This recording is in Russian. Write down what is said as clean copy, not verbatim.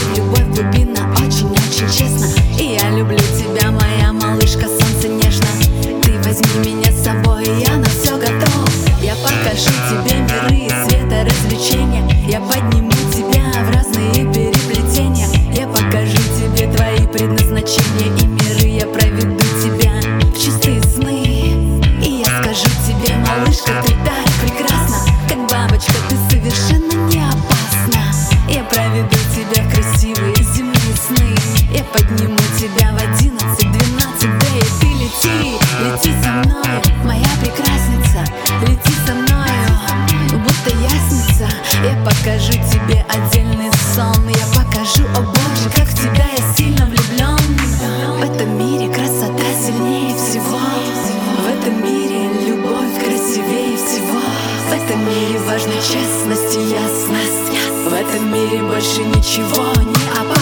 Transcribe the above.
любовь глубина, очень-очень честно. И я люблю тебя, моя малышка, солнце нежно. Ты возьми меня с собой, я на все готов. Я покажу тебе миры, света, развлечения. Я подниму тебя в разные переплетения. Я покажу тебе твои предназначения и миры. Я проведу тебя в чистые сны. И я скажу тебе, малышка, ты так прекрасна, как бабочка, ты совершенно не опасна. Я проведу тебя в красивые земные сны. Я подниму тебя в 11-12, да и ты лети, лети со мной, моя прекрасница, лети со мною, будто ясница. Я покажу тебе отдельный сон. Я покажу, о боже, как в тебя я сильно влюблен. В этом мире красота сильнее всего. В этом мире любовь красивее всего. В этом мире важна честность и ясность. В этом мире больше ничего не опасно.